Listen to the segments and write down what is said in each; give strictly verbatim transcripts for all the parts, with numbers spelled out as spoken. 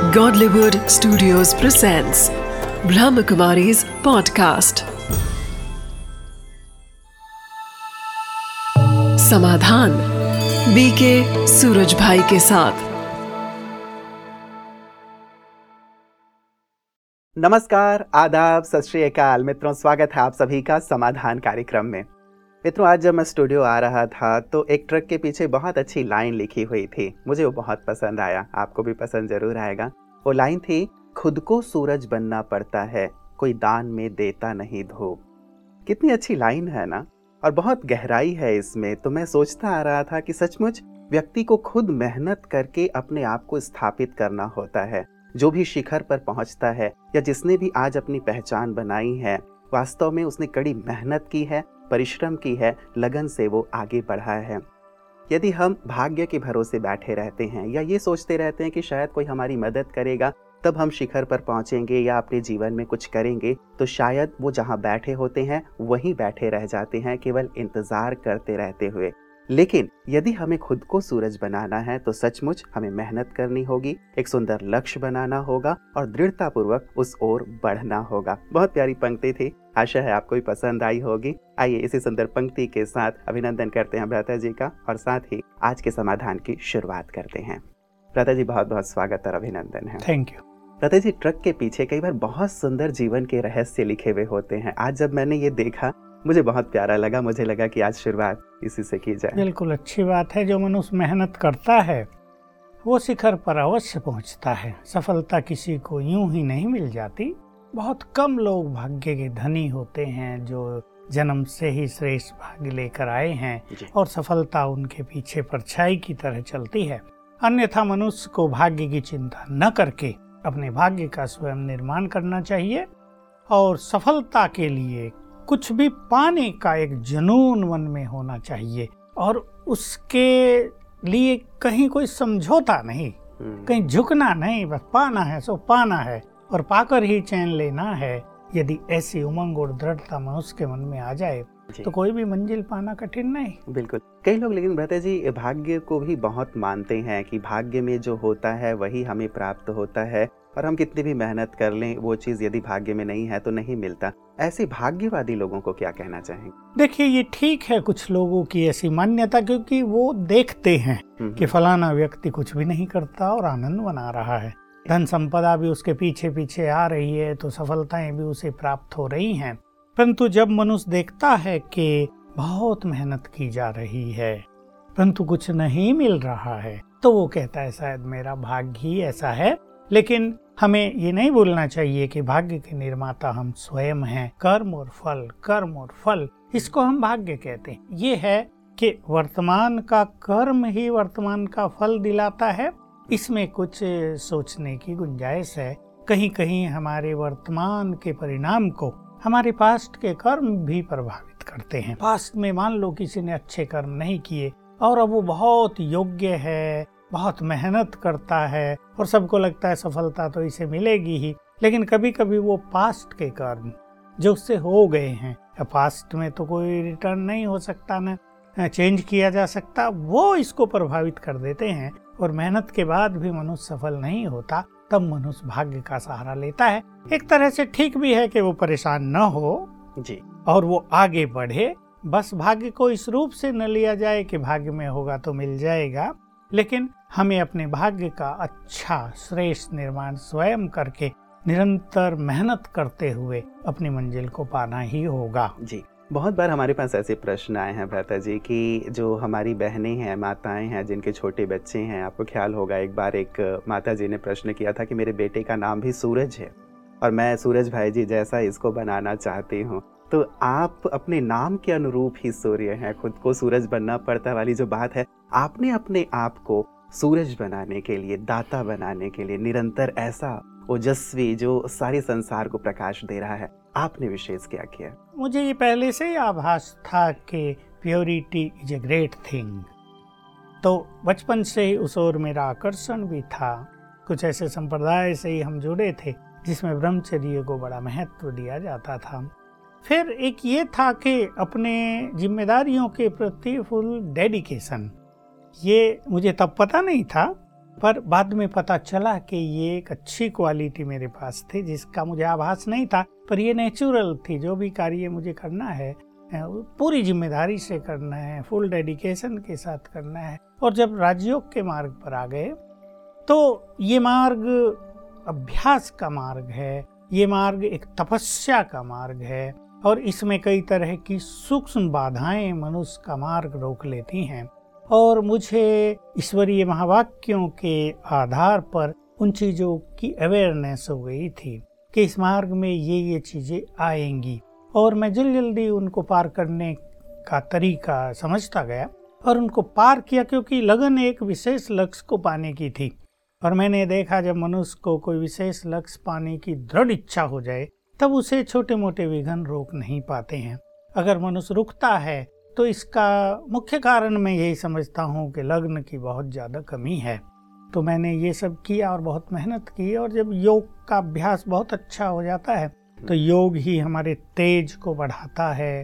Godlywood Studios presents Brahmakumari's podcast. Samadhan BK Suraj भाई के साथ। नमस्कार, आदाब, सत श्री अकाल मित्रों, स्वागत है आप सभी का समाधान कार्यक्रम में। मित्रों, आज जब मैं स्टूडियो आ रहा था तो एक ट्रक के पीछे बहुत अच्छी लाइन लिखी हुई थी। मुझे वो बहुत पसंद आया, आपको भी पसंद जरूर आएगा। वो लाइन थी, खुद को सूरज बनना पड़ता है, कोई दान में देता नहीं धूप। कितनी अच्छी लाइन है ना, और बहुत गहराई है इसमें। तो मैं सोचता आ रहा था कि सचमुच व्यक्ति को खुद मेहनत करके अपने आप को स्थापित करना होता है। जो भी शिखर पर पहुंचता है या जिसने भी आज अपनी पहचान बनाई है, वास्तव में उसने कड़ी मेहनत की है, परिश्रम की है, लगन से वो आगे बढ़ा है। यदि हम भाग्य के भरोसे बैठे रहते हैं या ये सोचते रहते हैं कि शायद कोई हमारी मदद करेगा तब हम शिखर पर पहुंचेंगे या अपने जीवन में कुछ करेंगे, तो शायद वो जहां बैठे होते हैं वहीं बैठे रह जाते हैं, केवल इंतजार करते रहते हुए। लेकिन यदि हमें खुद को सूरज बनाना है तो सचमुच हमें मेहनत करनी होगी, एक सुंदर लक्ष्य बनाना होगा और दृढ़तापूर्वक उस ओर बढ़ना होगा। बहुत प्यारी पंक्ति थी, आशा है आपको भी पसंद आई होगी। आइए इसी सुंदर पंक्ति के साथ अभिनंदन करते हैं भ्राता जी का और साथ ही आज के समाधान की शुरुआत करते हैं। भ्राता जी, बहुत बहुत स्वागत और अभिनंदन है। Thank you. भ्राता जी, ट्रक के पीछे कई बार बहुत सुंदर जीवन के रहस्य लिखे हुए होते हैं। आज जब मैंने ये देखा मुझे बहुत प्यारा लगा। मुझे लगा कि आज शुरुआत इसी से की जाए। बिल्कुल अच्छी बात है। जो मनुष्य मेहनत करता है वो शिखर पर अवश्य पहुंचता है। सफलता किसी को यूं ही नहीं मिल जाती। बहुत कम लोग भाग्य के धनी होते हैं जो जन्म से ही श्रेष्ठ भाग्य लेकर आए हैं और सफलता उनके पीछे परछाई की तरह चलती है। अन्यथा मनुष्य को भाग्य की चिंता न करके अपने भाग्य का स्वयं निर्माण करना चाहिए और सफलता के लिए कुछ भी पाने का एक जुनून मन में होना चाहिए और उसके लिए कहीं कोई समझौता नहीं, कहीं झुकना नहीं, बस पाना है सो पाना है और पाकर ही चैन लेना है। यदि ऐसी उमंग और दृढ़ता मनुष्य के मन में आ जाए तो कोई भी मंजिल पाना कठिन नहीं। बिल्कुल। कई लोग लेकिन भ्राता जी भाग्य को भी बहुत मानते हैं कि भाग्य में जो होता है वही हमें प्राप्त होता है और हम कितनी भी मेहनत कर लें वो चीज यदि भाग्य में नहीं है तो नहीं मिलता। ऐसे भाग्यवादी लोगों को क्या कहना चाहेंगे? देखिए, ये ठीक है कुछ लोगों की ऐसी मान्यता, क्योंकि वो देखते हैं कि फलाना व्यक्ति कुछ भी नहीं करता और आनंद बना रहा है, धन संपदा भी उसके पीछे पीछे आ रही है, तो सफलताएं भी उसे प्राप्त हो रही हैं। परंतु जब मनुष्य देखता है कि बहुत मेहनत की जा रही है परंतु कुछ नहीं मिल रहा है तो वो कहता है शायद मेरा भाग्य ही ऐसा है। लेकिन हमें ये नहीं भूलना चाहिए कि भाग्य के निर्माता हम स्वयं हैं। कर्म और फल, कर्म और फल, इसको हम भाग्य कहते हैं। ये है कि वर्तमान का कर्म ही वर्तमान का फल दिलाता है। इसमें कुछ सोचने की गुंजाइश है। कहीं कहीं हमारे वर्तमान के परिणाम को हमारे पास्ट के कर्म भी प्रभावित करते हैं। पास्ट में मान लो किसी ने अच्छे कर्म नहीं किए और अब वो बहुत योग्य है, बहुत मेहनत करता है और सबको लगता है सफलता तो इसे मिलेगी ही, लेकिन कभी कभी वो पास्ट के कर्म जो उससे हो गए हैं, या पास्ट में तो कोई रिटर्न नहीं हो सकता, ना चेंज किया जा सकता, वो इसको प्रभावित कर देते हैं और मेहनत के बाद भी मनुष्य सफल नहीं होता। तब मनुष्य भाग्य का सहारा लेता है। एक तरह से ठीक भी है कि वो परेशान न हो जी और वो आगे बढ़े। बस भाग्य को इस रूप से न लिया जाए कि भाग्य में होगा तो मिल जाएगा, लेकिन हमें अपने भाग्य का अच्छा श्रेष्ठ निर्माण स्वयं करके निरंतर मेहनत करते हुए अपनी मंजिल को पाना ही होगा। जी, बहुत बार हमारे पास ऐसे प्रश्न आए हैं भ्राता जी कि जो हमारी बहनें हैं, माताएं हैं, जिनके छोटे बच्चे हैं, आपको ख्याल होगा एक बार एक माता जी ने प्रश्न किया था कि मेरे बेटे का नाम भी सूरज है और मैं सूरज भाई जी जैसा इसको बनाना चाहती हूँ। तो आप अपने नाम के अनुरूप ही सूर्य हैं, खुद को सूरज बनना पड़ता वाली जो बात है, आपने अपने आप को सूरज बनाने के लिए, दाता बनाने के लिए, निरंतर ऐसा ओजस्वी जो सारे संसार को प्रकाश दे रहा है, आपने विशेष क्या किया? मुझे ये पहले से ही आभास था कि purity is a great thing, तो बचपन से ही उस ओर मेरा आकर्षण भी था। कुछ ऐसे संप्रदाय से ही हम जुड़े थे जिसमें ब्रह्मचर्य को बड़ा महत्व दिया जाता था। फिर एक ये था कि अपने जिम्मेदारियों के प्रति फुल डेडिकेशन। ये मुझे तब पता नहीं था पर बाद में पता चला कि ये एक अच्छी क्वालिटी मेरे पास थी जिसका मुझे आभास नहीं था, पर ये नेचुरल थी। जो भी कार्य मुझे करना है पूरी जिम्मेदारी से करना है, फुल डेडिकेशन के साथ करना है। और जब राजयोग के मार्ग पर आ गए तो ये मार्ग अभ्यास का मार्ग है, ये मार्ग एक तपस्या का मार्ग है, और इसमें कई तरह की सूक्ष्म बाधाएं मनुष्य का मार्ग रोक लेती हैं। और मुझे ईश्वरीय महावाक्यों के आधार पर उन चीज़ों की अवेयरनेस हो गई थी कि इस मार्ग में ये ये चीज़ें आएंगी, और मैं जल्दी जल्दी उनको पार करने का तरीका समझता गया और उनको पार किया, क्योंकि लगन एक विशेष लक्ष्य को पाने की थी। और मैंने देखा जब मनुष्य को कोई विशेष लक्ष्य पाने की दृढ़ इच्छा हो जाए तब उसे छोटे मोटे विघ्न रोक नहीं पाते हैं। अगर मनुष्य रुकता है तो इसका मुख्य कारण मैं यही समझता हूँ कि लग्न की बहुत ज़्यादा कमी है। तो मैंने ये सब किया और बहुत मेहनत की, और जब योग का अभ्यास बहुत अच्छा हो जाता है तो योग ही हमारे तेज को बढ़ाता है।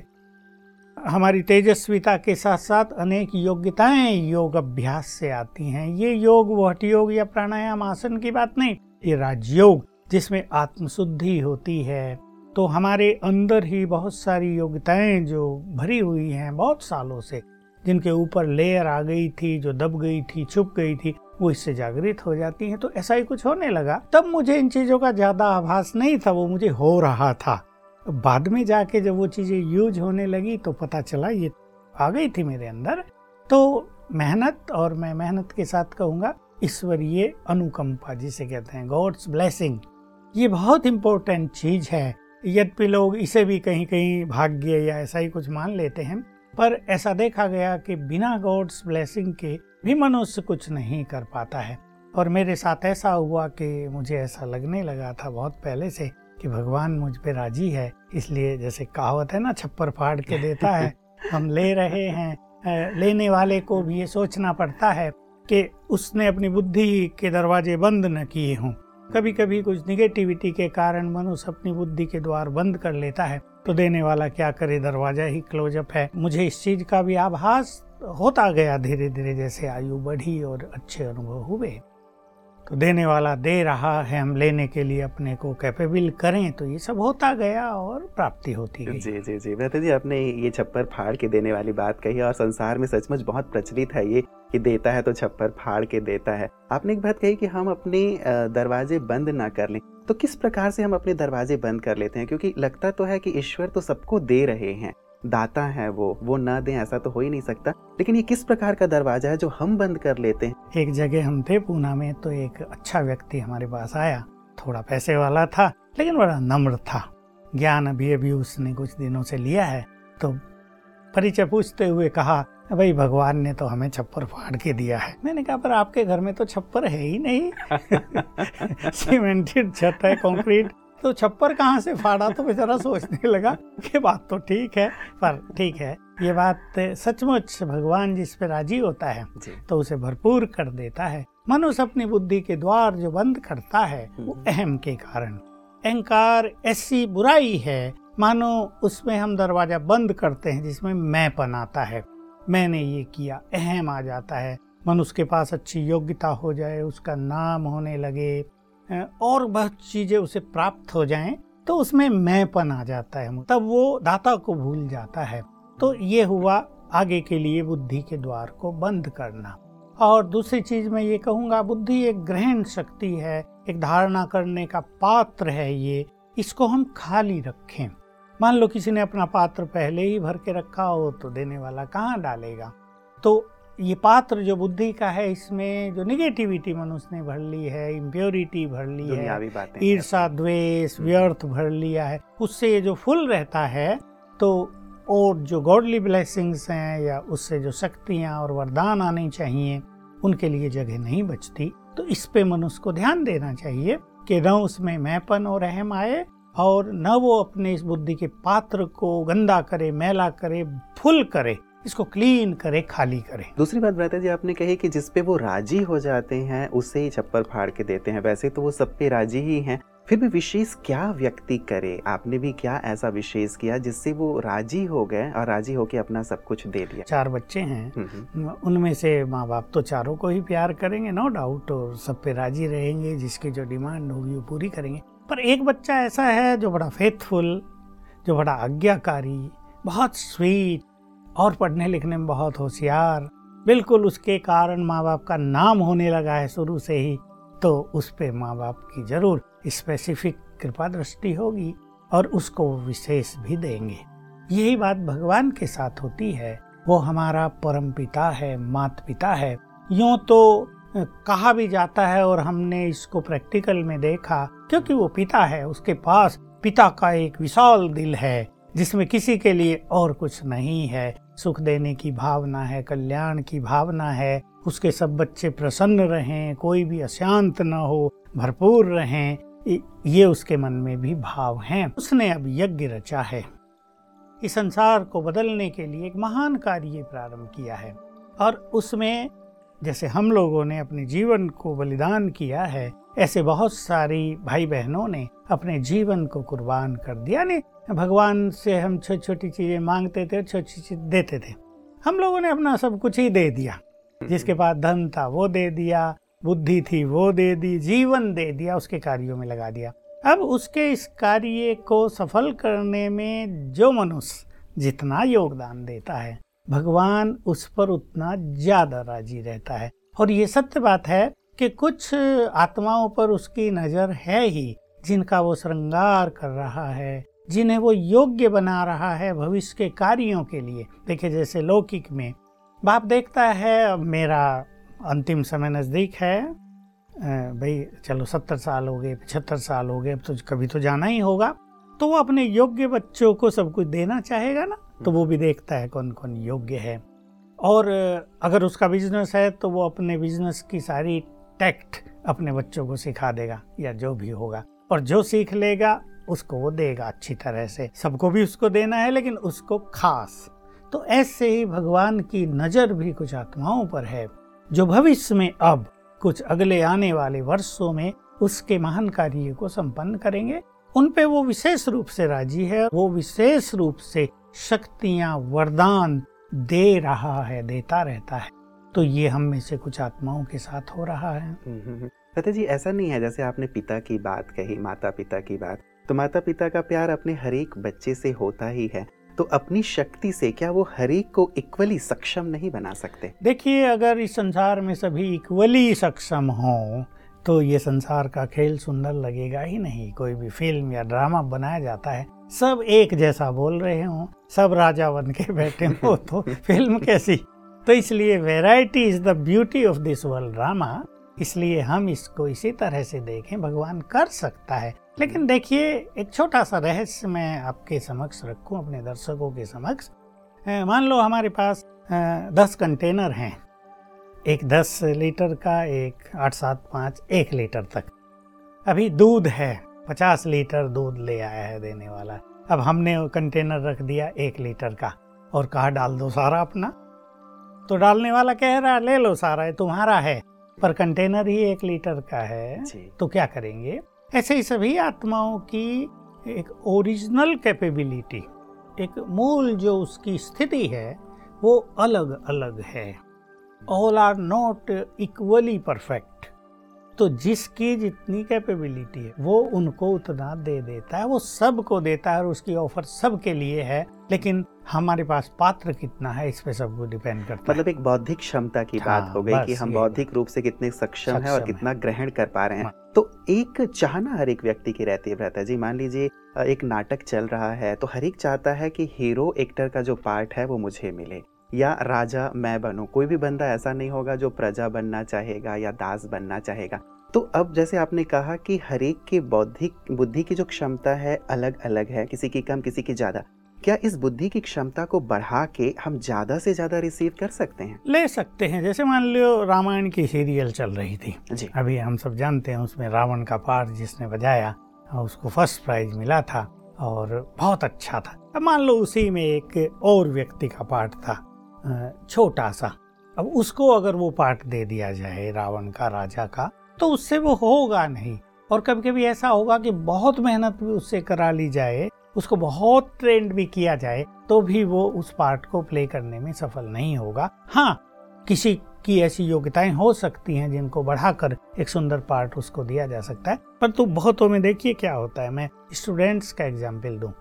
हमारी तेजस्विता के साथ साथ अनेक योग्यताएं योग अभ्यास से आती हैं। ये योग वो हठ योग या प्राणायाम आसन की बात नहीं, ये राजयोग जिसमें आत्मशुद्धि होती है। तो हमारे अंदर ही बहुत सारी योग्यताएं जो भरी हुई हैं बहुत सालों से, जिनके ऊपर लेयर आ गई थी, जो दब गई थी, छुप गई थी, वो इससे जागृत हो जाती हैं। तो ऐसा ही कुछ होने लगा। तब मुझे इन चीज़ों का ज़्यादा आभास नहीं था, वो मुझे हो रहा था। बाद में जाके जब वो चीज़ें यूज होने लगी तो पता चला ये आ गई थी मेरे अंदर। तो मेहनत, और मैं मेहनत के साथ कहूँगा ईश्वरीय अनुकंपा जिसे कहते हैं, गॉड्स ब्लेसिंग, ये बहुत इम्पोर्टेंट चीज़ है। यद्यपि लोग इसे भी कहीं कहीं भाग्य या ऐसा ही कुछ मान लेते हैं, पर ऐसा देखा गया कि बिना गॉड्स ब्लेसिंग के भी मनुष्य कुछ नहीं कर पाता है। और मेरे साथ ऐसा हुआ कि मुझे ऐसा लगने लगा था बहुत पहले से कि भगवान मुझ पे राजी है, इसलिए जैसे कहावत है ना, छप्पर फाड़ के देता है। हम ले रहे हैं, लेने वाले को भी ये सोचना पड़ता है कि उसने अपनी बुद्धि के दरवाजे बंद न किए हों। कभी कभी कुछ निगेटिविटी के कारण मनुष्य अपनी बुद्धि के द्वार बंद कर लेता है, तो देने वाला क्या करे, दरवाजा ही क्लोज अप है। मुझे इस चीज का भी आभास होता गया धीरे धीरे, जैसे आयु बढ़ी और अच्छे अनुभव हुए। तो देने वाला दे रहा है, हम लेने के लिए अपने को कैपेबल करें, तो ये सब होता गया और प्राप्ति होती गई। जी जी जी भ्राता जी, आपने ये छप्पर फाड़ के देने वाली बात कही, और संसार में सचमुच बहुत प्रचलित है ये कि देता है तो छप्पर फाड़ के देता है। आपने एक बात कही कि हम अपने दरवाजे बंद ना कर लें, तो किस प्रकार से हम अपने दरवाजे बंद कर लेते हैं? क्योंकि लगता तो है कि ईश्वर तो सबको दे रहे हैं, दाता है वो वो ना दें ऐसा तो हो ही नहीं सकता, लेकिन ये किस प्रकार का दरवाजा है जो हम बंद कर लेते हैं? एक जगह हम थे पूना में, तो एक अच्छा व्यक्ति हमारे पास आया, थोड़ा पैसे वाला था लेकिन बड़ा नम्र था। ज्ञान अभी अभी उसने कुछ दिनों से लिया है। तो परिचय पूछते हुए कहा, भाई भगवान ने तो हमें छप्पर फाड़ के दिया है। मैंने कहा, पर आपके घर में तो छप्पर है ही नहीं। सीमेंटेड छत है, कंक्रीट, तो छप्पर कहाँ से फाड़ा? तो बेचारा सोचने लगा कि बात तो ठीक है, पर ठीक है, ये बात सचमुच भगवान जिस पे राजी होता है तो उसे भरपूर कर देता है। मनुष्य अपनी बुद्धि के द्वार जो बंद करता है वो अहम के कारण। अहंकार ऐसी बुराई है, मानो उसमें हम दरवाजा बंद करते हैं जिसमें मैंपन आता है, मैंने ये किया, अहम आ जाता है। मनुष्य के पास अच्छी योग्यता हो जाए, उसका नाम होने लगे और बहुत चीजें उसे प्राप्त हो जाएं, तो उसमें मैंपन आ जाता है, तब वो दाता को भूल जाता है। तो ये हुआ आगे के लिए बुद्धि के द्वार को बंद करना। और दूसरी चीज मैं ये कहूँगा, बुद्धि एक ग्रहण शक्ति है, एक धारणा करने का पात्र है, ये इसको हम खाली रखें। मान लो किसी ने अपना पात्र पहले ही भर के रखा हो तो देने वाला कहाँ डालेगा? तो ये पात्र जो बुद्धि का है, इसमें जो निगेटिविटी मनुष्य ने भर ली है, इम्प्योरिटी भर ली है, ईर्षा द्वेष व्यर्थ भर लिया है, उससे ये जो फुल रहता है, तो और जो गॉडली ब्लेसिंग्स हैं या उससे जो शक्तियाँ और वरदान आने चाहिए उनके लिए जगह नहीं बचती। तो इस पे मनुष्य को ध्यान देना चाहिए कि न उसमें मैंपन और अहम आए, और न वो अपने इस बुद्धि के पात्र को गंदा करे, मैला करे, फुल करे, इसको क्लीन करे, खाली करे। दूसरी बात भ्राता जी, आपने कही कि जिस पे वो राजी हो जाते हैं उसे ही छप्पर फाड़ के देते हैं। वैसे तो वो सब पे राजी ही हैं, फिर भी विशेष क्या व्यक्ति करे, आपने भी क्या ऐसा विशेष किया जिससे वो राजी हो गए और राजी होके अपना सब कुछ दे दिया? चार बच्चे हैं, हम्म, उनमें से माँ बाप तो चारों को ही प्यार करेंगे नो डाउट, और सब पे राजी रहेंगे, जिसकी जो डिमांड होगी वो पूरी करेंगे। पर एक बच्चा ऐसा है जो बड़ा फेथफुल, जो बड़ा आज्ञाकारी, बहुत स्वीट और पढ़ने लिखने में बहुत होशियार, बिल्कुल उसके कारण माँ बाप का नाम होने लगा है शुरू से ही, तो उस पे माँ बाप की जरूर स्पेसिफिक कृपा दृष्टि होगी और उसको विशेष भी देंगे। यही बात भगवान के साथ होती है। वो हमारा परम पिता है, माता पिता है। यूं तो कहा भी जाता है और हमने इसको प्रैक्टिकल में देखा, क्योंकि वो पिता है, उसके पास पिता का एक विशाल दिल है जिसमें किसी के लिए और कुछ नहीं है। सुख देने की भावना है, कल्याण की भावना है, उसके सब बच्चे प्रसन्न रहें, कोई भी अशांत न हो, भरपूर रहें, ये उसके मन में भी भाव हैं। उसने अब यज्ञ रचा है, इस संसार को बदलने के लिए एक महान कार्य प्रारंभ किया है, और उसमें जैसे हम लोगों ने अपने जीवन को बलिदान किया है, ऐसे बहुत सारी भाई बहनों ने अपने जीवन को कुर्बान कर दिया। नहीं, भगवान से हम छोटी छोटी चीजें मांगते थे, छोटी चीज देते थे, हम लोगों ने अपना सब कुछ ही दे दिया। जिसके पास धन था वो दे दिया, बुद्धि थी वो दे दी, जीवन दे दिया, उसके कार्यों में लगा दिया। अब उसके इस कार्य को सफल करने में जो मनुष्य जितना योगदान देता है, भगवान उस पर उतना ज्यादा राजी रहता है। और ये सत्य बात है कि कुछ आत्माओं पर उसकी नजर है ही, जिनका वो श्रृंगार कर रहा है, जिन्हें वो योग्य बना रहा है भविष्य के कार्यों के लिए। देखिए, जैसे लौकिक में बाप देखता है, अब मेरा अंतिम समय नजदीक है, भाई चलो सत्तर साल हो गए, पचहत्तर साल हो गए, अब तो कभी तो जाना ही होगा, तो वो अपने योग्य बच्चों को सब कुछ देना चाहेगा ना, तो वो भी देखता है कौन कौन योग्य है। और अगर उसका बिजनेस है तो वो अपने बिजनेस की सारी टैक्ट अपने बच्चों को सिखा देगा, या जो भी होगा, और जो सीख लेगा उसको वो देगा अच्छी तरह से। सबको भी उसको देना है, लेकिन उसको खास। तो ऐसे ही भगवान की नजर भी कुछ आत्माओं पर है, जो भविष्य में अब कुछ अगले आने वाले वर्षों में उसके महान कार्य को संपन्न करेंगे। उन पे वो विशेष रूप से राजी है, वो विशेष रूप से शक्तियां, वरदान दे रहा है, देता रहता है। तो ये हम में से कुछ आत्माओं के साथ हो रहा है। सत्य जी, ऐसा नहीं है, जैसे आपने पिता की बात कही, माता पिता की बात, तो माता पिता का प्यार अपने हर एक बच्चे से होता ही है, तो अपनी शक्ति से क्या वो हर एक को इक्वली सक्षम नहीं बना सकते? देखिए, अगर इस संसार में सभी इक्वली सक्षम हों तो ये संसार का खेल सुंदर लगेगा ही नहीं। कोई भी फिल्म या ड्रामा बनाया जाता है, सब एक जैसा बोल रहे हों, सब राजा बन के बैठे हो, तो फिल्म कैसी? तो इसलिए variety is the beauty of this world drama. इसलिए हम इसको इसी तरह से देखें, भगवान कर सकता है। लेकिन देखिए, एक छोटा सा रहस्य मैं आपके समक्ष रखूं, अपने दर्शकों के समक्ष। मान लो हमारे पास दस कंटेनर हैं, एक दस लीटर का, एक आठ सात पाँच एक लीटर तक। अभी दूध है, पचास लीटर दूध ले आया है देने वाला। अब हमने कंटेनर रख दिया एक लीटर का और कहा डाल दो सारा अपना, तो डालने वाला कह रहा ले लो सारा, है तुम्हारा है, पर कंटेनर ही एक लीटर का है, तो क्या करेंगे? ऐसे ही सभी आत्माओं की एक ओरिजिनल कैपेबिलिटी, एक मूल जो उसकी स्थिति है, वो अलग अलग है। All are not equally perfect. तो जिसकी जितनी कैपेबिलिटी है वो उनको उतना दे देता है, वो सबको देता है, और उसकी ऑफर सबके लिए है। लेकिन हमारे पास पात्र कितना है, इस पे सब कुछ डिपेंड करता है। मतलब एक बौद्धिक क्षमता की हाँ, बात हो गई कि हम बौद्धिक रूप से कितने सक्षम हैं और कितना ग्रहण कर पा रहे हैं। तो एक चाहना हर एक व्यक्ति की रहती है भ्राता जी। मान लीजिए एक नाटक चल रहा है, तो हर एक चाहता है कि हीरो एक्टर का जो पार्ट है वो मुझे मिले, या राजा मैं बनूं। कोई भी बंदा ऐसा नहीं होगा जो प्रजा बनना चाहेगा या दास बनना चाहेगा। तो अब जैसे आपने कहा कि हर एक के बौद्धिक बुद्धि की जो क्षमता है अलग अलग है, किसी की कम किसी की ज्यादा, क्या इस बुद्धि की क्षमता को बढ़ा के हम ज्यादा से ज्यादा रिसीव कर सकते हैं? ले सकते हैं। जैसे मान लो रामायण की सीरियल चल रही थी जी। अभी हम सब जानते हैं, उसमें रावण का पार्ट जिसने बजाया उसको फर्स्ट प्राइज मिला था और बहुत अच्छा था। अब मान लो उसी में एक और व्यक्ति का पार्ट था छोटा सा, अब उसको अगर वो पार्ट दे दिया जाए रावण का, राजा का, तो उससे वो होगा नहीं। और कभी कभी ऐसा होगा कि बहुत मेहनत भी उससे करा ली जाए, उसको बहुत ट्रेंड भी किया जाए, तो भी वो उस पार्ट को प्ले करने में सफल नहीं होगा। हाँ, किसी की ऐसी योग्यताएं हो सकती हैं जिनको बढ़ाकर एक सुंदर पार्ट उसको दिया जा सकता है, परंतु तो बहुतों में देखिए क्या होता है। मैं स्टूडेंट्स का एग्जाम्पल दूं।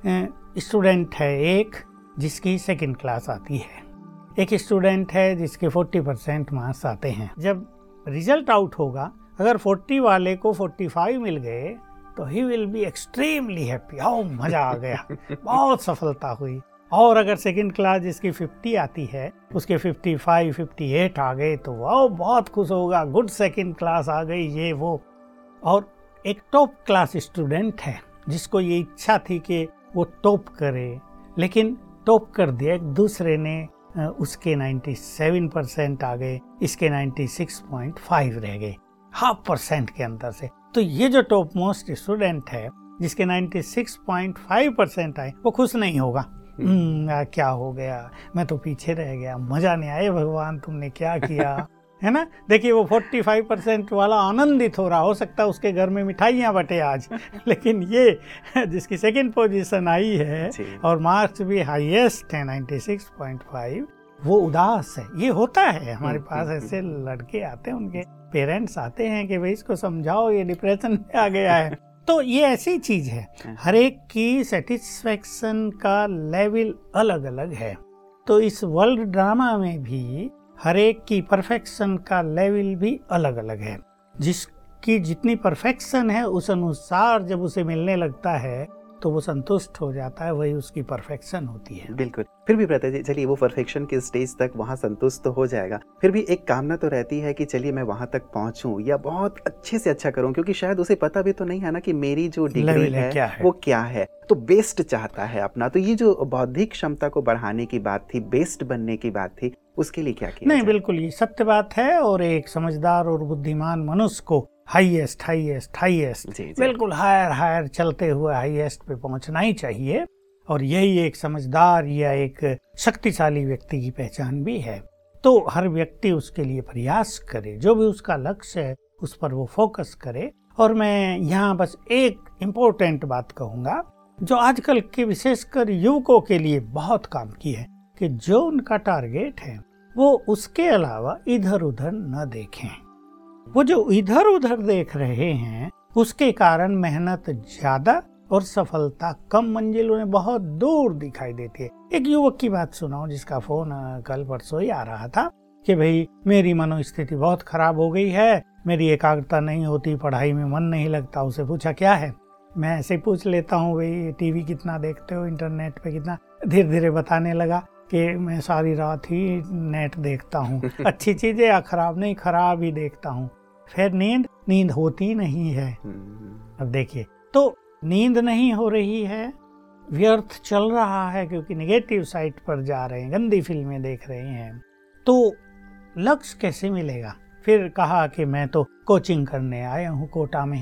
स्टूडेंट है एक जिसकी सेकंड क्लास आती है, एक स्टूडेंट है जिसके चालीस परसेंट मार्क्स आते हैं। जब रिजल्ट आउट होगा, अगर चालीस वाले को पैंतालीस मिल गए तो he will be extremely happy, आओ मजा आ गया, बहुत सफलता हुई। और अगर सेकंड क्लास जिसकी पचास आती है, उसके पचपन, अट्ठावन आ गए तो वाह बहुत खुश होगा, गुड सेकंड क्लास आ गई, ये वो। और एक टॉप क्लास स्टूडेंट है जिसको ये इच्छा थी कि वो टॉप करे, लेकिन टॉप कर दिया, एक दूसरे ने उसके सत्तानवे परसेंट आ गए, इसके छियानवे पॉइंट पाँच रह गए, हाफ परसेंट के अंतर से। तो ये जो टॉप मोस्ट स्टूडेंट है जिसके छियानवे पॉइंट पाँच परसेंट आए, वो खुश नहीं होगा। हम्म क्या हो गया, मैं तो पीछे रह गया, मजा नहीं आया, भगवान तुमने क्या किया, है ना। देखिए वो पैंतालीस परसेंट वाला आनंदित हो रहा, हो सकता है उसके घर में मिठाइयाँ बटे आज, लेकिन ये जिसकी सेकंड पोजीशन आई है और मार्क्स भी हाईएस्ट है छियानवे पॉइंट पाँच, वो उदास है। ये होता है, हमारे पास ऐसे लड़के आते हैं, उनके पेरेंट्स आते हैं कि भाई इसको समझाओ, ये डिप्रेशन में आ गया है। तो ये ऐसी चीज है, हर एक की सेटिस्फेक्शन का लेवल अलग अलग है। तो इस वर्ल्ड ड्रामा में भी हर एक की परफेक्शन का लेवल भी अलग अलग है। जिसकी जितनी परफेक्शन है उस अनुसार जब उसे मिलने लगता है तो वो संतुष्ट हो जाता है, वही उसकी परफेक्शन होती है। बिल्कुल। फिर भी प्रता जी चलिए वो परफेक्शन के स्टेज तक वहाँ संतुष्ट तो हो जाएगा, फिर भी एक कामना तो रहती है कि चलिए मैं वहाँ तक पहुँचूं या बहुत अच्छे से अच्छा करूं, क्योंकि शायद उसे पता भी तो नहीं है ना कि मेरी जो डिग्री है, है वो क्या है, तो बेस्ट चाहता है अपना। तो ये जो बौद्धिक क्षमता को बढ़ाने की बात थी, बेस्ट बनने की बात थी, उसके लिए क्या किया? नहीं, बिल्कुल ये सत्य बात है। और एक समझदार और बुद्धिमान मनुष्य को हाईएस्ट हाईएस्ट हाईएस्ट बिल्कुल हायर हायर चलते हुए हाईएस्ट पे पहुंचना ही चाहिए। और यही एक समझदार या एक शक्तिशाली व्यक्ति की पहचान भी है। तो हर व्यक्ति उसके लिए प्रयास करे, जो भी उसका लक्ष्य है उस पर वो फोकस करे। और मैं यहाँ बस एक इम्पोर्टेंट बात कहूँगा जो आजकल के विशेषकर युवकों के लिए बहुत काम की है, कि जो उनका टारगेट है वो उसके अलावा इधर उधर न देखें। वो जो इधर उधर देख रहे हैं उसके कारण मेहनत ज्यादा और सफलता कम मंजिल उन्हें बहुत दूर दिखाई देती है। एक युवक की बात सुनाओ जिसका फोन कल परसों ही आ रहा था कि भाई मेरी मनोस्थिति बहुत खराब हो गई है, मेरी एकाग्रता नहीं होती, पढ़ाई में मन नहीं लगता। उसे पूछा क्या है, मैं ऐसे ही पूछ लेता हूँ भाई टीवी कितना देखते हो, इंटरनेट पे कितना। धीरे धीरे बताने लगा कि मैं सारी रात ही नेट देखता हूँ, अच्छी चीजें या खराब नहीं, खराब ही देखता हूँ। फिर नींद नींद होती नहीं है। अब देखिए, तो नींद नहीं हो रही है, व्यर्थ चल रहा है क्योंकि नेगेटिव साइट पर जा रहे हैं, गंदी फिल्में देख रहे हैं, तो लक्ष्य कैसे मिलेगा। फिर कहा कि मैं तो कोचिंग करने आया हूँ कोटा में।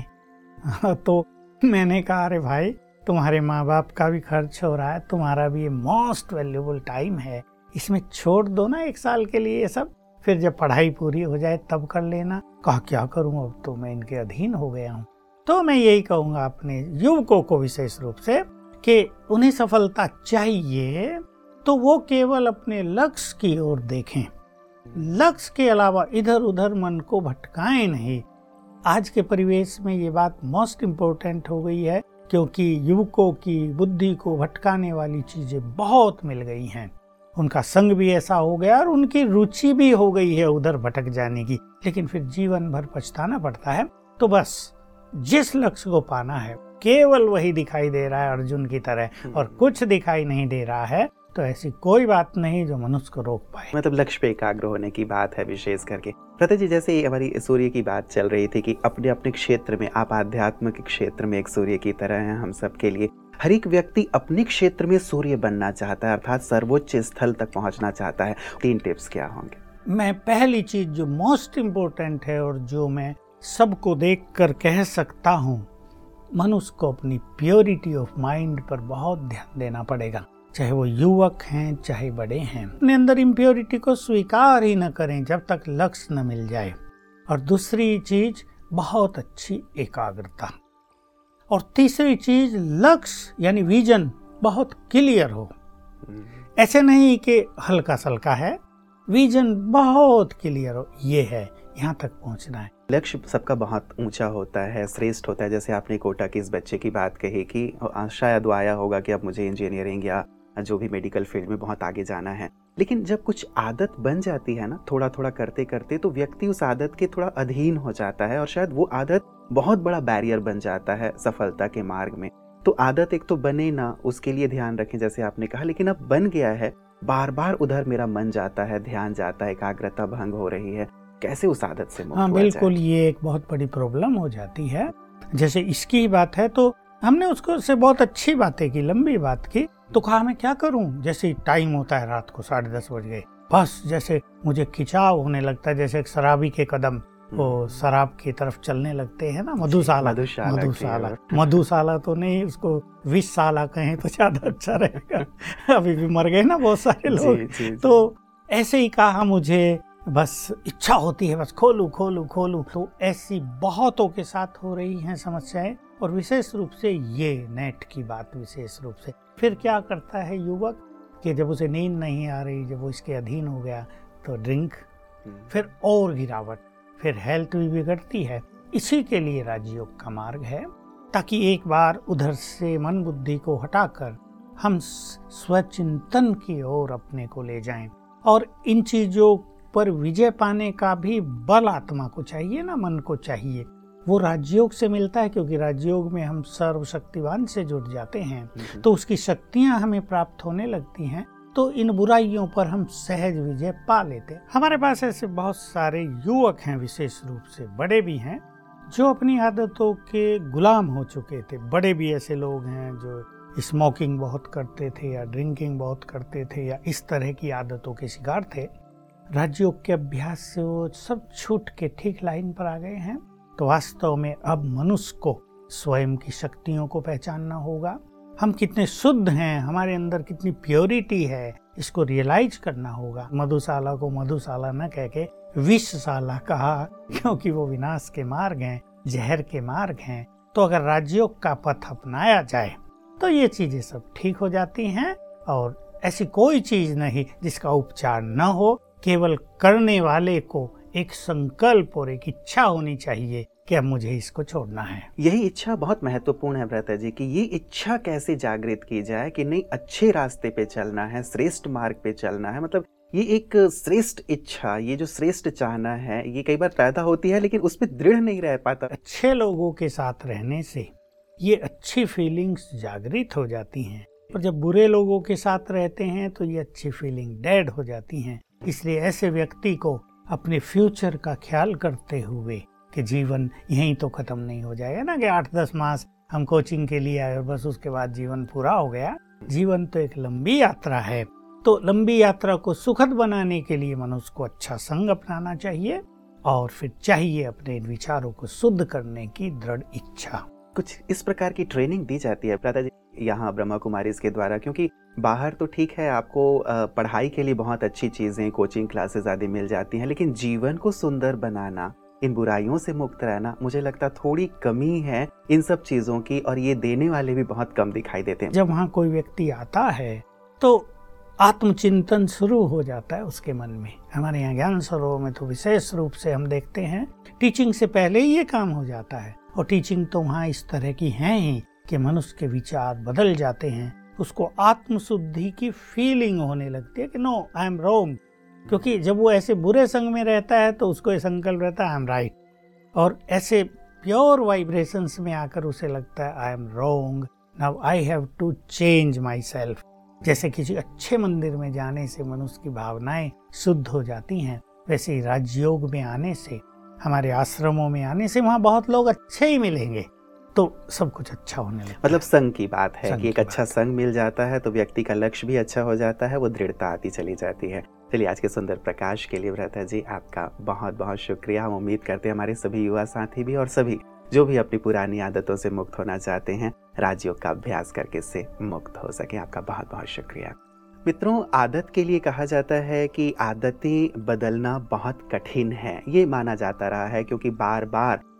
तो मैंने कहा अरे भाई तुम्हारे माँ बाप का भी खर्च हो रहा है, तुम्हारा भी ये मोस्ट वैल्यूबल टाइम है, इसमें छोड़ दो ना एक साल के लिए ये सब, फिर जब पढ़ाई पूरी हो जाए तब कर लेना। कहा क्या करूं, अब तो मैं इनके अधीन हो गया हूं। तो मैं यही कहूंगा अपने युवकों को विशेष रूप से कि उन्हें सफलता चाहिए तो वो केवल अपने लक्ष्य की ओर देखें, लक्ष्य के अलावा इधर उधर मन को भटकाएं नहीं। आज के परिवेश में ये बात मोस्ट इम्पोर्टेंट हो गई है क्योंकि युवकों की बुद्धि को भटकाने वाली चीजें बहुत मिल गई हैं। उनका संग भी ऐसा हो गया और उनकी रुचि भी हो गई है उधर भटक जाने की, लेकिन फिर जीवन भर पछताना पड़ता है। तो बस जिस लक्ष्य को पाना है केवल वही दिखाई दे रहा है अर्जुन की तरह, और कुछ दिखाई नहीं दे रहा है, तो ऐसी कोई बात नहीं जो मनुष्य को रोक पाए। मतलब लक्ष्य पे एकाग्र होने की बात है विशेष करके। प्रता जी जैसे हमारी सूर्य की बात चल रही थी कि अपने अपने क्षेत्र में, आप आध्यात्मिक क्षेत्र में एक सूर्य की तरह हैं हम सब के लिए। हर एक व्यक्ति अपने क्षेत्र में सूर्य बनना चाहता है, अर्थात सर्वोच्च स्थल तक पहुंचना चाहता है। तीन टिप्स क्या होंगे? मैं पहली चीज जो मोस्ट इम्पोर्टेंट है और जो मैं सबको देखकर कह सकता हूँ, मनुष्य को अपनी प्योरिटी ऑफ माइंड पर बहुत ध्यान देना पड़ेगा। चाहे वो युवक हैं चाहे बड़े हैं, अपने अंदर इम्प्योरिटी को स्वीकार ही न करें जब तक लक्ष्य न मिल जाए। और दूसरी चीज, बहुत अच्छी एकाग्रता। और तीसरी चीज लक्ष्य यानी विजन बहुत क्लियर हो। ऐसे नहीं कि हल्का सल्का है, विजन बहुत क्लियर हो, ये है, यहाँ तक पहुँचना है। लक्ष्य सबका बहुत ऊंचा होता है, श्रेष्ठ होता है। जैसे आपने कोटा के इस बच्चे की बात कही कि शायद वो आया होगा कि अब मुझे इंजीनियरिंग या जो भी मेडिकल फील्ड में बहुत आगे जाना है, लेकिन जब कुछ आदत बन जाती है ना, थोड़ा थोड़ा करते करते, तो व्यक्ति उस आदत के थोड़ा अधीन हो जाता है और शायद वो आदत बहुत बड़ा बैरियर बन जाता है सफलता के मार्ग में। तो आदत एक तो बने ना, उसके लिए ध्यान रखें जैसे आपने कहा, लेकिन अब बन गया है, बार बार उधर मेरा मन जाता है, ध्यान जाता है, एकाग्रता भंग हो रही है, कैसे उस आदत से मुक्त हाँ हुआ बिल्कुल, जाए? ये एक बहुत बड़ी प्रॉब्लम हो जाती है। जैसे इसकी ही बात है तो हमने उसको से बहुत अच्छी बातें की, लंबी बात की, तो कहा मैं क्या करूं। जैसे टाइम होता है रात को साढ़े दस बज गए, बस जैसे मुझे खिंचाव होने लगता है, जैसे एक शराबी के कदम वो शराब की तरफ चलने लगते हैं ना, मधुशाला मधुशाला मधुशाला मधुशाला तो नहीं, उसको विषशाला कहें तो ज्यादा अच्छा रहेगा। अभी भी मर गए ना बहुत सारे लोग। जी, जी, जी। तो ऐसे ही कहा, मुझे बस इच्छा होती है बस खोलू खोलू खोलू। तो ऐसी बहुतों के साथ हो रही हैं समस्याएं, और विशेष रूप से ये नेट की बात विशेष रूप से। फिर क्या करता है युवक कि जब उसे नींद नहीं आ रही, जब वो इसके अधीन हो गया तो ड्रिंक, फिर और गिरावट, फिर हेल्थ भी बिगड़ती है। इसी के लिए राजयोग का मार्ग है, ताकि एक बार उधर से मन बुद्धि को हटाकर हम स्वचिंतन की ओर अपने को ले जाएं। और इन चीजों पर विजय पाने का भी बल आत्मा को चाहिए ना, मन को चाहिए। वो राजयोग से मिलता है, क्योंकि राजयोग में हम सर्वशक्तिवान से जुड़ जाते हैं, तो उसकी शक्तियां हमें प्राप्त होने लगती हैं। तो इन बुराइयों पर हम सहज विजय पा लेते हैं। हमारे पास ऐसे बहुत सारे युवक हैं, विशेष रूप से बड़े भी हैं, जो अपनी आदतों के गुलाम हो चुके थे। बड़े भी ऐसे लोग हैं जो स्मोकिंग बहुत करते थे, या ड्रिंकिंग बहुत करते थे, या इस तरह की आदतों के शिकार थे। राजयोग के अभ्यास से वो सब छूट के ठीक लाइन पर आ गए हैं। तो वास्तव में अब मनुष्य को स्वयं की शक्तियों को पहचानना होगा, हम कितने शुद्ध हैं, हमारे अंदर कितनी प्योरिटी है, इसको रियलाइज करना होगा। मधुशाला को मधुशाला न कह के विषशाला कहा, क्योंकि वो विनाश के मार्ग हैं, जहर के मार्ग हैं। तो अगर राजयोग का पथ अपनाया जाए तो ये चीजें सब ठीक हो जाती हैं। और ऐसी कोई चीज नहीं जिसका उपचार न हो, केवल करने वाले को एक संकल्प और एक इच्छा होनी चाहिए कि अब मुझे इसको छोड़ना है। यही इच्छा बहुत महत्वपूर्ण है भ्राता जी, कि ये इच्छा कैसे जागृत की जाए कि नहीं, अच्छे रास्ते पे चलना है, श्रेष्ठ मार्ग पे चलना है। मतलब ये एक श्रेष्ठ इच्छा, ये जो श्रेष्ठ चाहना है, ये कई बार पैदा होती है लेकिन उस पर दृढ़ नहीं रह पाता। अच्छे लोगों के साथ रहने से ये अच्छी फीलिंग्स जागृत हो जाती हैं, और जब बुरे लोगों के साथ रहते हैं तो ये अच्छी फीलिंग डेड हो जाती हैं। इसलिए ऐसे व्यक्ति को अपने फ्यूचर का ख्याल करते हुए कि जीवन यहीं तो खत्म नहीं हो जाएगा ना, कि आठ दस मास हम कोचिंग के लिए आए और बस उसके बाद जीवन पूरा हो गया। जीवन तो एक लंबी यात्रा है। तो लंबी यात्रा को सुखद बनाने के लिए मनुष्य को अच्छा संग अपनाना चाहिए, और फिर चाहिए अपने विचारों को शुद्ध करने की दृढ़ इच्छा। कुछ इस प्रकार की ट्रेनिंग दी जाती है भ्राता जी यहाँ ब्रह्मा कुमारी के द्वारा? क्योंकि बाहर तो ठीक है, आपको पढ़ाई के लिए बहुत अच्छी चीजें, कोचिंग क्लासेस आदि मिल जाती हैं, लेकिन जीवन को सुंदर बनाना, इन बुराइयों से मुक्त रहना, मुझे लगता थोड़ी कमी है इन सब चीजों की, और ये देने वाले भी बहुत कम दिखाई देते हैं। जब वहाँ कोई व्यक्ति आता है तो आत्मचिंतन शुरू हो जाता है उसके मन में। हमारे यहाँ ज्ञान सरोवर में तो विशेष रूप से हम देखते हैं, टीचिंग से पहले ही ये काम हो जाता है। और टीचिंग तो वहाँ इस तरह की है ही कि मनुष्य के विचार बदल जाते हैं, उसको आत्मशुद्धि की फीलिंग होने लगती है कि नो आई एम रॉन्ग। क्योंकि जब वो ऐसे बुरे संग में रहता है तो उसको ये संकल्प रहता है आई एम राइट, और ऐसे प्योर वाइब्रेशंस में आकर उसे लगता है I am wrong, now I have to change myself. जैसे किसी अच्छे मंदिर में जाने से मनुष्य की भावनाएं शुद्ध हो जाती हैं, वैसे ही राजयोग में आने से, हमारे आश्रमों में आने से वहाँ बहुत लोग अच्छे ही मिलेंगे, तो सब कुछ अच्छा होने लगता है। मतलब संग की बात है कि एक अच्छा संग मिल जाता है तो व्यक्ति का लक्ष्य भी अच्छा हो जाता है, वो दृढ़ता आती चली जाती है। चलिए, आज के सुंदर प्रकाश के लिए भ्राता जी आपका बहुत बहुत शुक्रिया। हम उम्मीद करते हैं हमारे सभी युवा साथी भी और सभी जो भी अपनी पुरानी आदतों से मुक्त होना चाहते हैं, राजयोग का अभ्यास करके इससे मुक्त हो सके। आपका बहुत बहुत शुक्रिया। मित्रों, आदत के लिए कहा जाता है कि आदतें बदलना बहुत कठिन है, ये माना जाता रहा है, क्योंकि बार बार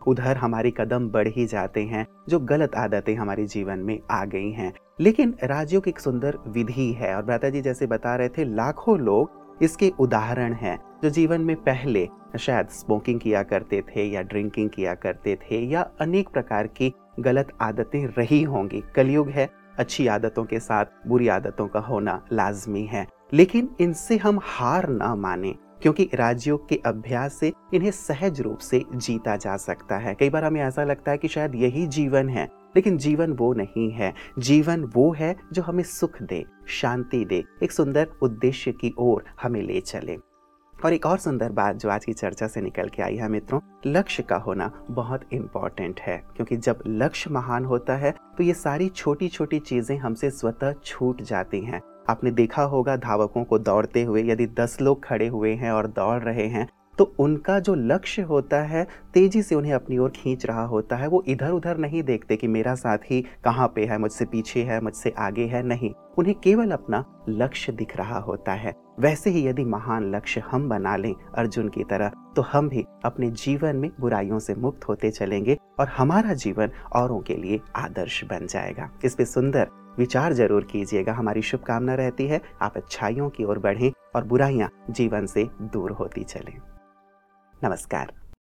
उधर हमारे कदम बढ़ ही जाते हैं, जो गलत आदतें हमारे जीवन में आ गई हैं। लेकिन राजयोग एक सुंदर विधि है और भ्राता जी जैसे बता रहे थे, लाखों लोग इसके उदाहरण हैं जो जीवन में पहले शायद स्मोकिंग किया करते थे या ड्रिंकिंग किया करते थे या अनेक प्रकार की गलत आदतें रही होंगी। कलयुग है, अच्छी आदतों के साथ बुरी आदतों का होना लाजमी है, लेकिन इनसे हम हार ना माने, क्योंकि राजयोग के अभ्यास से इन्हें सहज रूप से जीता जा सकता है। कई बार हमें ऐसा लगता है कि शायद यही जीवन है, लेकिन जीवन वो नहीं है। जीवन वो है जो हमें सुख दे, शांति दे, एक सुंदर उद्देश्य की ओर हमें ले चले। और एक और सुंदर बात जो आज की चर्चा से निकल के आई है मित्रों, लक्ष्य का होना बहुत इम्पोर्टेंट है, क्योंकि जब लक्ष्य महान होता है तो ये सारी छोटी छोटी चीजें हमसे स्वतः छूट जाती हैं। आपने देखा होगा धावकों को दौड़ते हुए, यदि दस लोग खड़े हुए हैं और दौड़ रहे हैं तो उनका जो लक्ष्य होता है तेजी से उन्हें अपनी ओर खींच रहा होता है। वो इधर उधर नहीं देखते कि मेरा साथी कहाँ पे है, मुझसे पीछे है, मुझसे आगे है, नहीं, उन्हें केवल अपना लक्ष्य दिख रहा होता है। वैसे ही यदि महान लक्ष्य हम बना लें अर्जुन की तरह, तो हम भी अपने जीवन में बुराइयों से मुक्त होते चलेंगे और हमारा जीवन औरों के लिए आदर्श बन जाएगा। इस पे सुंदर विचार जरूर कीजिएगा। हमारी शुभकामना रहती है आप अच्छाइयों की ओर बढ़ें और बुराइयां जीवन से दूर होती चलें। नमस्कार।